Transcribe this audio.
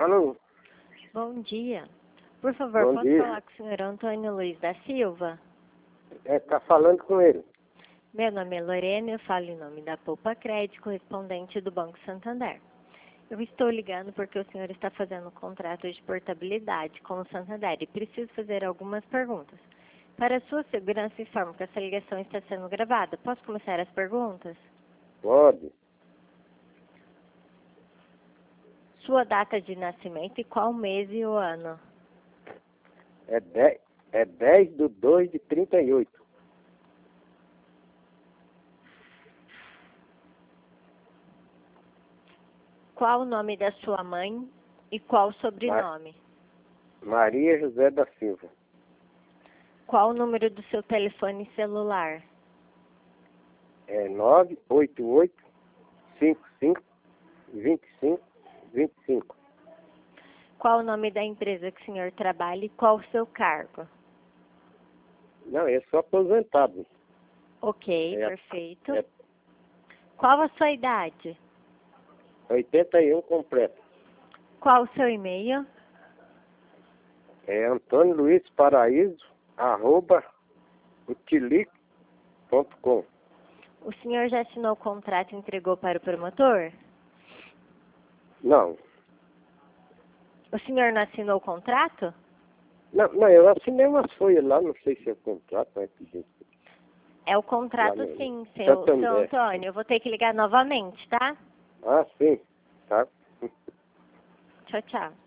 Alô? Bom dia. Por favor, Bom posso dia. falar com o senhor Antônio Luiz da Silva? Tá falando com ele. Meu nome é Lorena, eu falo em nome da Poupa Crédito, correspondente do Banco Santander. Eu estou ligando porque o senhor está fazendo um contrato de portabilidade com o Santander e preciso fazer algumas perguntas. Para sua segurança, informo que essa ligação está sendo gravada. Posso começar as perguntas? Pode. Sua data de nascimento e qual mês e o ano? É 10/2/38. Qual o nome da sua mãe e qual o sobrenome? Maria José da Silva. Qual o número do seu telefone celular? É 988-55-25-25. Qual o nome da empresa que o senhor trabalha e qual o seu cargo? Não, eu sou aposentado. Ok, É- perfeito. É Qual a sua idade? 81 completo. Qual o seu e-mail? É Antônio Luiz Paraíso, @utilic.com. O senhor já assinou o contrato e entregou para o promotor? Não. O senhor não assinou o contrato? Não, eu assinei umas folhas lá, não sei se é contrato, mas que gente. É o contrato Lá no sim, seu Santander. Antônio. Eu vou ter que ligar novamente, tá? Ah, sim. Tá. Tchau, tchau.